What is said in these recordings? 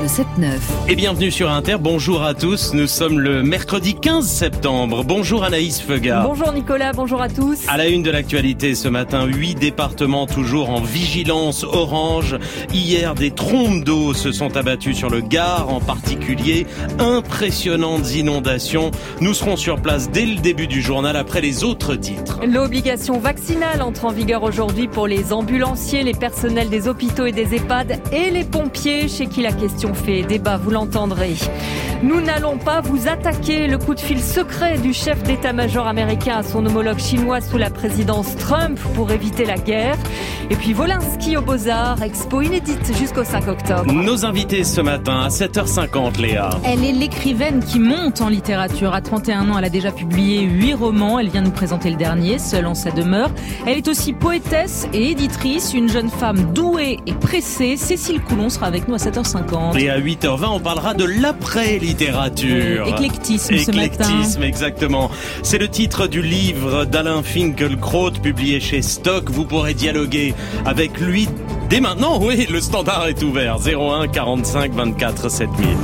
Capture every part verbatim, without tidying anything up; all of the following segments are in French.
le sept neuf. Et bienvenue sur Inter, bonjour à tous, nous sommes le mercredi quinze septembre. Bonjour Anaïs Feuga. Bonjour Nicolas, bonjour à tous. À la une de l'actualité ce matin, huit départements toujours en vigilance orange. Hier, des trombes d'eau se sont abattues sur le Gard en particulier. Impressionnantes inondations. Nous serons sur place dès le début du journal après les autres titres. L'obligation vaccinale entre en vigueur aujourd'hui pour les ambulanciers, les personnels des hôpitaux et des EHPAD et les pompiers chez qui la question fait débat, vous l'entendrez. Nous n'allons pas vous attaquer. Le coup de fil secret du chef d'état-major américain à son homologue chinois sous la présidence Trump pour éviter la guerre. Et puis Wolinski aux Beaux-Arts, expo inédite jusqu'au cinq octobre. Nos invités ce matin à sept heures cinquante, Léa. Elle est l'écrivaine qui monte en littérature. À trente et un ans, elle a déjà publié huit romans. Elle vient nous présenter le dernier, Seule en sa demeure. Elle est aussi poétesse et éditrice, une jeune femme douée et pressée. Cécile Coulon sera avec nous à sept heures cinquante. Et à huit heures vingt, on parlera de l'après-littérature. Éclectisme ce matin. Éclectisme, exactement. C'est le titre du livre d'Alain Finkielkraut, publié chez Stock. Vous pourrez dialoguer avec lui dès maintenant. Oui, le standard est ouvert. zéro un quarante-cinq vingt-quatre sept mille.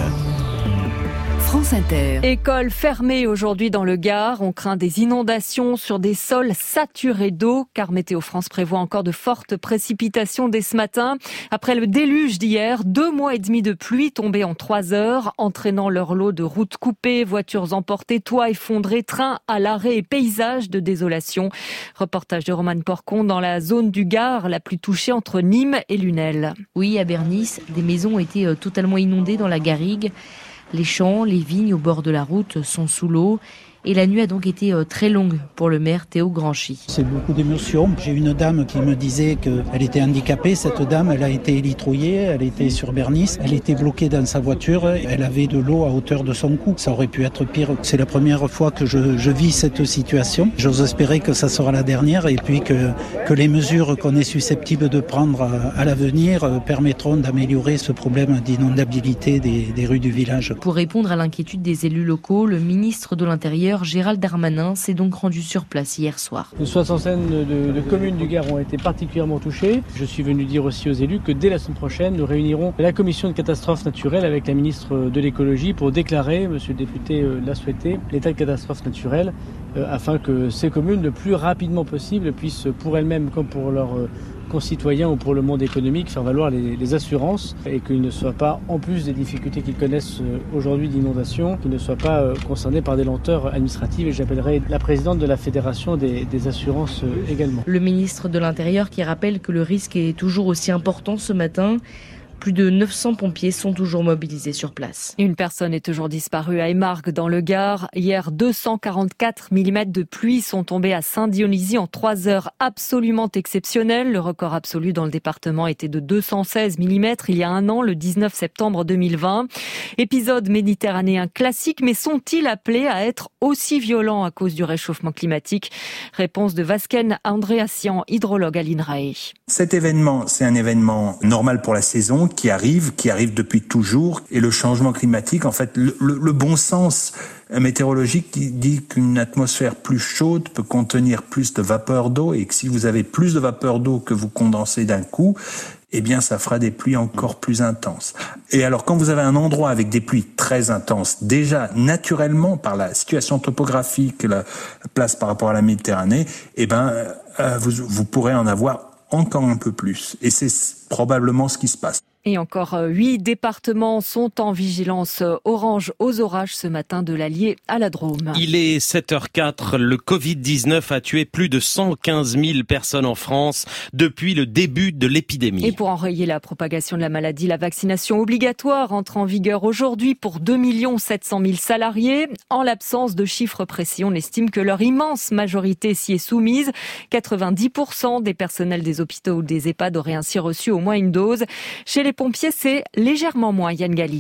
France Inter. École fermée aujourd'hui dans le Gard. On craint des inondations sur des sols saturés d'eau, car Météo France prévoit encore de fortes précipitations dès ce matin. Après le déluge d'hier, deux mois et demi de pluie tombée en trois heures, entraînant leur lot de routes coupées, voitures emportées, toits effondrés, trains à l'arrêt et paysages de désolation. Reportage de Romane Porcon dans la zone du Gard la plus touchée entre Nîmes et Lunel. Oui, à Bernis, des maisons ont été totalement inondées dans la garrigue. Les champs, les vignes au bord de la route sont sous l'eau. Et la nuit a donc été très longue pour le maire Théo Granchy. C'est beaucoup d'émotions. J'ai une dame qui me disait qu'elle était handicapée. Cette dame, elle a été élitrouillée, elle était sur Bernis, elle était bloquée dans sa voiture, elle avait de l'eau à hauteur de son cou. Ça aurait pu être pire. C'est la première fois que je, je vis cette situation. J'ose espérer que ça sera la dernière et puis que, que les mesures qu'on est susceptible de prendre à, à l'avenir permettront d'améliorer ce problème d'inondabilité des, des rues du village. Pour répondre à l'inquiétude des élus locaux, le ministre de l'Intérieur, Gérald Darmanin, s'est donc rendu sur place hier soir. Une soixantaine de, de communes du Gard ont été particulièrement touchées. Je suis venu dire aussi aux élus que dès la semaine prochaine, nous réunirons la commission de catastrophes naturelles avec la ministre de l'écologie pour déclarer, monsieur le député l'a souhaité, l'état de catastrophe naturelle euh, afin que ces communes, le plus rapidement possible, puissent pour elles-mêmes comme pour leurs euh, concitoyens ou pour le monde économique faire valoir les, les assurances et qu'ils ne soient pas, en plus des difficultés qu'ils connaissent aujourd'hui d'inondation, qu'ils ne soient pas euh, concernés par des lenteurs administratives. Et j'appellerai la présidente de la Fédération des, des assurances euh, également. Le ministre de l'Intérieur qui rappelle que le risque est toujours aussi important ce matin. Plus de neuf cents pompiers sont toujours mobilisés sur place. Une personne est toujours disparue à Émargues dans le Gard. Hier, deux cent quarante-quatre millimètres de pluie sont tombés à Saint-Dionysie en trois heures absolument exceptionnelles. Le record absolu dans le département était de deux cent seize millimètres il y a un an, le dix-neuf septembre deux mille vingt. Épisode méditerranéen classique, mais sont-ils appelés à être aussi violents à cause du réchauffement climatique? Réponse de Vasken Andreassian, hydrologue à l'INRAE. Cet événement, c'est un événement normal pour la saison, qui arrive, qui arrive depuis toujours. Et le changement climatique, en fait, le, le, le bon sens météorologique qui dit qu'une atmosphère plus chaude peut contenir plus de vapeur d'eau et que si vous avez plus de vapeur d'eau que vous condensez d'un coup, eh bien, ça fera des pluies encore plus intenses. Et alors, quand vous avez un endroit avec des pluies très intenses, déjà, naturellement, par la situation topographique, la place par rapport à la Méditerranée, eh ben, euh, vous, vous pourrez en avoir encore un peu plus. Et c'est probablement ce qui se passe. Et encore huit départements sont en vigilance orange aux orages ce matin de l'Allier à la Drôme. Il est sept heures quatre. Le covid dix-neuf a tué plus de cent quinze mille personnes en France depuis le début de l'épidémie. Et pour enrayer la propagation de la maladie, la vaccination obligatoire entre en vigueur aujourd'hui pour deux millions sept cent mille salariés. En l'absence de chiffres précis, on estime que leur immense majorité s'y est soumise. quatre-vingt-dix pour cent des personnels des hôpitaux ou des EHPAD auraient ainsi reçu au moins une dose. Chez les pompiers, c'est légèrement moins, Yann Gallic.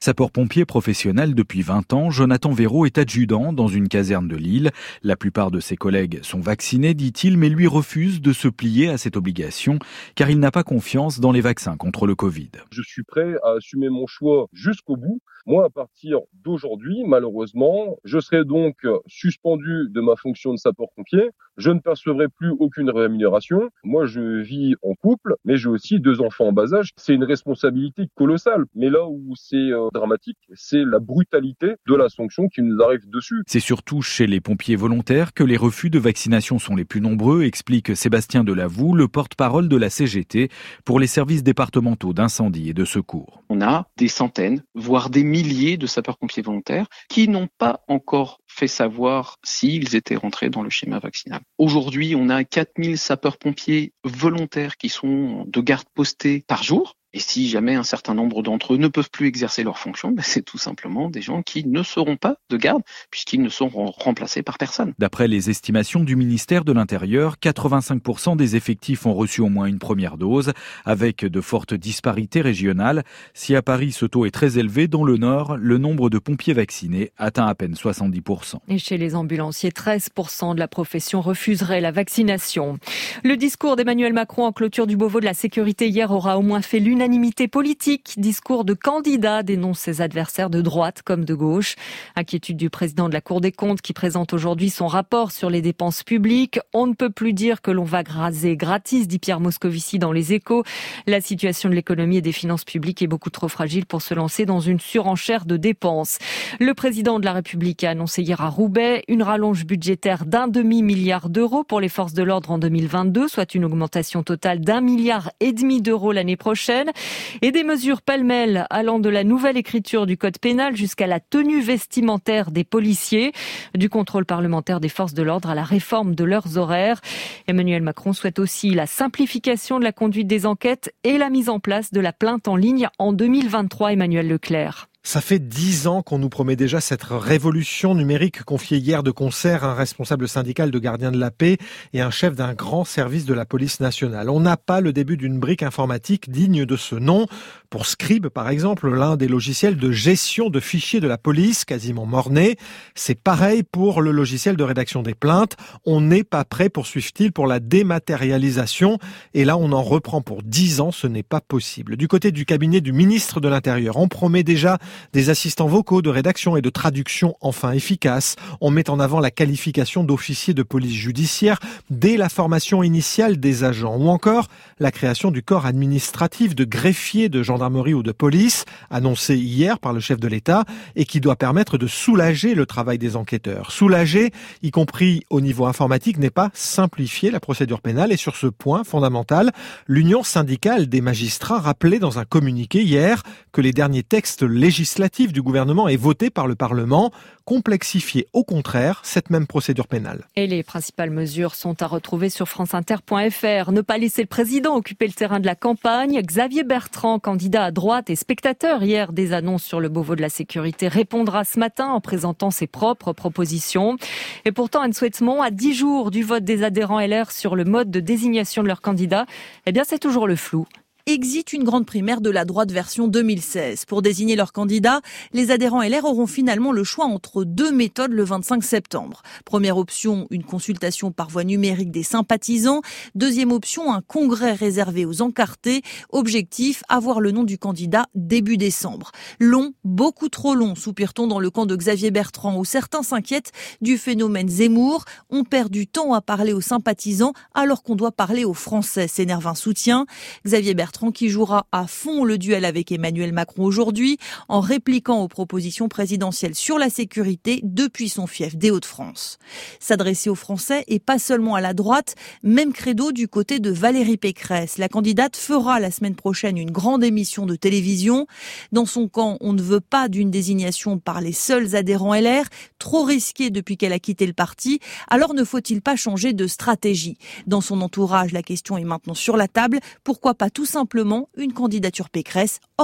Sapeur-pompier professionnel depuis vingt ans, Jonathan Véraud est adjudant dans une caserne de Lille. La plupart de ses collègues sont vaccinés, dit-il, mais lui refuse de se plier à cette obligation car il n'a pas confiance dans les vaccins contre le Covid. Je suis prêt à assumer mon choix jusqu'au bout. Moi, à partir d'aujourd'hui, malheureusement, je serai donc suspendu de ma fonction de sapeur-pompier. Je ne percevrai plus aucune rémunération. Moi, je vis en couple, mais j'ai aussi deux enfants en bas âge. C'est une responsabilité colossale. Mais là où c'est euh, dramatique, c'est la brutalité de la sanction qui nous arrive dessus. C'est surtout chez les pompiers volontaires que les refus de vaccination sont les plus nombreux, explique Sébastien Delavoux, le porte-parole de la C G T pour les services départementaux d'incendie et de secours. On a des centaines, voire des milliers de sapeurs-pompiers volontaires qui n'ont pas encore fait savoir s'ils étaient rentrés dans le schéma vaccinal. Aujourd'hui, on a quatre mille sapeurs-pompiers volontaires qui sont de garde postée par jour. Et si jamais un certain nombre d'entre eux ne peuvent plus exercer leurs fonctions, ben c'est tout simplement des gens qui ne seront pas de garde puisqu'ils ne seront remplacés par personne. D'après les estimations du ministère de l'Intérieur, quatre-vingt-cinq pour cent des effectifs ont reçu au moins une première dose, avec de fortes disparités régionales. Si à Paris ce taux est très élevé, dans le Nord, le nombre de pompiers vaccinés atteint à peine soixante-dix pour cent. Et chez les ambulanciers, treize pour cent de la profession refuserait la vaccination. Le discours d'Emmanuel Macron en clôture du Beauvau de la sécurité hier aura au moins fait l'une Unanimité politique, discours de candidat, dénonce ses adversaires de droite comme de gauche. Inquiétude du président de la Cour des comptes qui présente aujourd'hui son rapport sur les dépenses publiques. On ne peut plus dire que l'on va raser gratis, dit Pierre Moscovici dans Les Échos. La situation de l'économie et des finances publiques est beaucoup trop fragile pour se lancer dans une surenchère de dépenses. Le président de la République a annoncé hier à Roubaix une rallonge budgétaire d'un demi-milliard d'euros pour les forces de l'ordre en deux mille vingt-deux, soit une augmentation totale d'un milliard et demi d'euros l'année prochaine. Et des mesures pêle-mêle allant de la nouvelle écriture du code pénal jusqu'à la tenue vestimentaire des policiers, du contrôle parlementaire des forces de l'ordre à la réforme de leurs horaires. Emmanuel Macron souhaite aussi la simplification de la conduite des enquêtes et la mise en place de la plainte en ligne en deux mille vingt-trois. Emmanuel Leclerc. Ça fait dix ans qu'on nous promet déjà cette révolution numérique confiée hier de concert à un responsable syndical de gardiens de la paix et un chef d'un grand service de la police nationale. On n'a pas le début d'une brique informatique digne de ce nom. Pour Scribe, par exemple, l'un des logiciels de gestion de fichiers de la police, quasiment mort-né. C'est pareil pour le logiciel de rédaction des plaintes. On n'est pas prêt, poursuivent-ils, pour la dématérialisation. Et là, on en reprend pour dix ans. Ce n'est pas possible. Du côté du cabinet du ministre de l'Intérieur, on promet déjà des assistants vocaux de rédaction et de traduction enfin efficaces. On met en avant la qualification d'officier de police judiciaire dès la formation initiale des agents. Ou encore la création du corps administratif de greffier de gendarmerie ou de police, annoncé hier par le chef de l'État, et qui doit permettre de soulager le travail des enquêteurs. Soulager, y compris au niveau informatique, n'est pas simplifier la procédure pénale. Et sur ce point fondamental, l'Union syndicale des magistrats rappelait dans un communiqué hier que les derniers textes législatifs du gouvernement et votés par le Parlement complexifiaient au contraire cette même procédure pénale. Et les principales mesures sont à retrouver sur franceinter point f r. Ne pas laisser le président occuper le terrain de la campagne. Xavier Bertrand, candidat à droite et spectateur hier des annonces sur le Beauvau de la sécurité, répondra ce matin en présentant ses propres propositions. Et pourtant, Anne Souhaitemont, à dix jours du vote des adhérents L R sur le mode de désignation de leur candidat, eh bien c'est toujours le flou. Existe une grande primaire de la droite version deux mille seize. Pour désigner leur candidat, les adhérents L R auront finalement le choix entre deux méthodes le vingt-cinq septembre. Première option, une consultation par voie numérique des sympathisants. Deuxième option, un congrès réservé aux encartés. Objectif, avoir le nom du candidat début décembre. Long, beaucoup trop long, soupire-t-on dans le camp de Xavier Bertrand, où certains s'inquiètent du phénomène Zemmour. On perd du temps à parler aux sympathisants alors qu'on doit parler aux Français, s'énerve un soutien. Xavier Bertrand qui jouera à fond le duel avec Emmanuel Macron aujourd'hui en répliquant aux propositions présidentielles sur la sécurité depuis son fief des Hauts-de-France. S'adresser aux Français et pas seulement à la droite, même credo du côté de Valérie Pécresse. La candidate fera la semaine prochaine une grande émission de télévision. Dans son camp, on ne veut pas d'une désignation par les seuls adhérents L R, trop risquée depuis qu'elle a quitté le parti. Alors ne faut-il pas changer de stratégie ? Dans son entourage, la question est maintenant sur la table. Pourquoi pas tout simplement une candidature Pécresse hors parti ?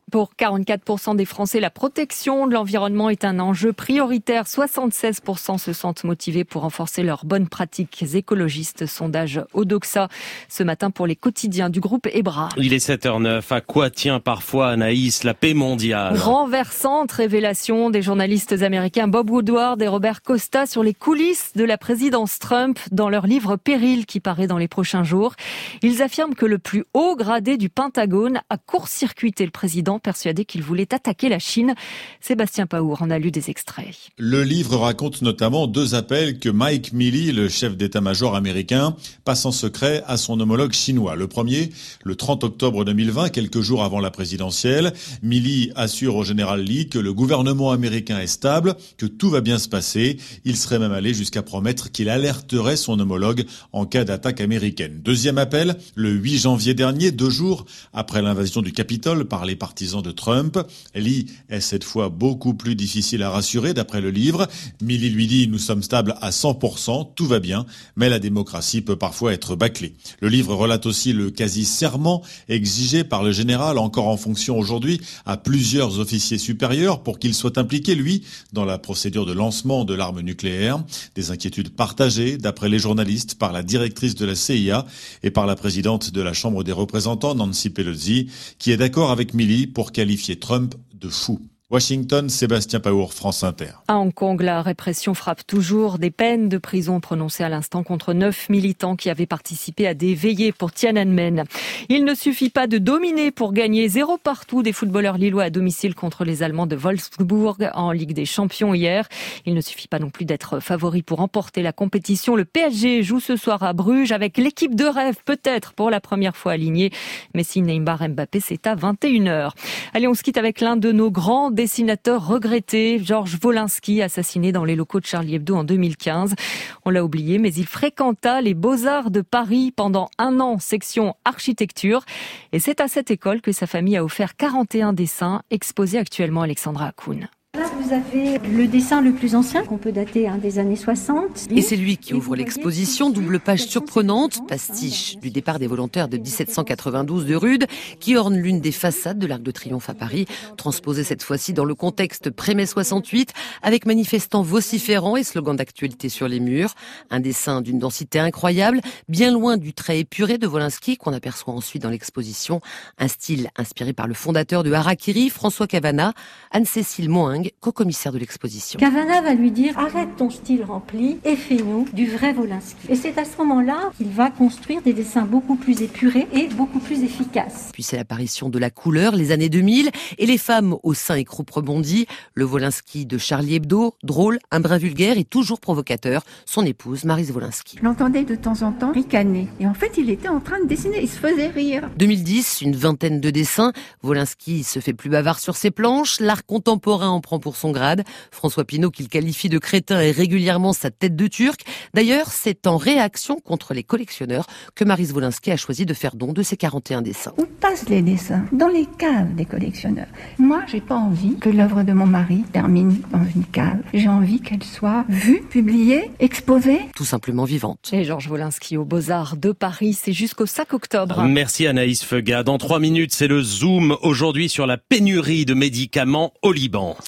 Pour quarante-quatre pour cent des Français, la protection de l'environnement est un enjeu prioritaire. soixante-seize pour cent se sentent motivés pour renforcer leurs bonnes pratiques écologistes. Sondage Odoxa ce matin pour les quotidiens du groupe Ebra. Il est sept heures zéro neuf. À quoi tient parfois, Anaïs, la paix mondiale? Renversante révélation des journalistes américains Bob Woodward et Robert Costa sur les coulisses de la présidence Trump dans leur livre Péril qui paraît dans les prochains jours. Ils affirment que le plus haut gradé du Pentagone a court-circuité le président, persuadé qu'il voulait attaquer la Chine. Sébastien Paour en a lu des extraits. Le livre raconte notamment deux appels que Mike Milley, le chef d'état-major américain, passe en secret à son homologue chinois. Le premier, le trente octobre deux mille vingt, quelques jours avant la présidentielle. Milley assure au général Lee que le gouvernement américain est stable, que tout va bien se passer. Il serait même allé jusqu'à promettre qu'il alerterait son homologue en cas d'attaque américaine. Deuxième appel, le huit janvier dernier, deux jours après l'invasion du Capitole par les partisans de Trump. Lee est cette fois beaucoup plus difficile à rassurer d'après le livre. Milley lui dit « Nous sommes stables à cent pour cent, tout va bien, mais la démocratie peut parfois être bâclée ». Le livre relate aussi le quasi-serment exigé par le général, encore en fonction aujourd'hui, à plusieurs officiers supérieurs pour qu'il soit impliqué, lui, dans la procédure de lancement de l'arme nucléaire. Des inquiétudes partagées, d'après les journalistes, par la directrice de la C I A et par la présidente de la Chambre des représentants, Nancy Pelosi, qui est d'accord avec Milley pour qualifier Trump de fou. Washington, Sébastien Paour, France Inter. À Hong Kong, la répression frappe toujours. Des peines de prison prononcées à l'instant contre neuf militants qui avaient participé à des veillées pour Tiananmen. Il ne suffit pas de dominer pour gagner. Zéro partout des footballeurs lillois à domicile contre les Allemands de Wolfsburg en Ligue des Champions hier. Il ne suffit pas non plus d'être favori pour remporter la compétition. Le P S G joue ce soir à Bruges avec l'équipe de rêve, peut-être pour la première fois alignée. Messi, Neymar, Mbappé, c'est à vingt et une heures. Allez, on se quitte avec l'un de nos grands dessinateur regretté, Georges Wolinski, assassiné dans les locaux de Charlie Hebdo en deux mille quinze. On l'a oublié, mais il fréquenta les Beaux-Arts de Paris pendant un an, section architecture. Et c'est à cette école que sa famille a offert quarante et un dessins, exposés actuellement à Alexandra Hakoun. Là, vous avez le dessin le plus ancien, qu'on peut dater hein, des années soixante. Et c'est lui qui ouvre l'exposition, double page surprenante, pastiche du départ des volontaires de dix-sept cent quatre-vingt-douze de Rude, qui orne l'une des façades de l'Arc de Triomphe à Paris, transposée cette fois-ci dans le contexte pré-mai soixante-huit, avec manifestants vociférants et slogans d'actualité sur les murs. Un dessin d'une densité incroyable, bien loin du trait épuré de Wolinski, qu'on aperçoit ensuite dans l'exposition. Un style inspiré par le fondateur de Harakiri, François Cavana, Anne-Cécile Moing, co-commissaire de l'exposition. Cavana va lui dire « Arrête ton style rempli et fais-nous du vrai Wolinski ». Et c'est à ce moment-là qu'il va construire des dessins beaucoup plus épurés et beaucoup plus efficaces. Puis c'est l'apparition de la couleur, les années deux mille, et les femmes au sein et croupe rebondie. Le Wolinski de Charlie Hebdo, drôle, un brin vulgaire et toujours provocateur. Son épouse, Maryse Wolinski. Je l'entendais de temps en temps ricaner. Et en fait, il était en train de dessiner, il se faisait rire. deux mille dix, une vingtaine de dessins. Wolinski se fait plus bavard sur ses planches. L'art contemporain en prend pour son grade. François Pinault, qu'il qualifie de crétin, est régulièrement sa tête de turc. D'ailleurs, c'est en réaction contre les collectionneurs que Maryse Wolinski a choisi de faire don de ses quarante et un dessins. Où passent les dessins? Dans les caves des collectionneurs. Moi, j'ai pas envie que l'œuvre de mon mari termine dans une cave. J'ai envie qu'elle soit vue, publiée, exposée. Tout simplement vivante. Et Georges Wolinski aux Beaux-Arts de Paris, c'est jusqu'au cinq octobre. Merci Anaïs Feuga. Dans trois minutes, c'est le Zoom aujourd'hui sur la pénurie de médicaments au Liban.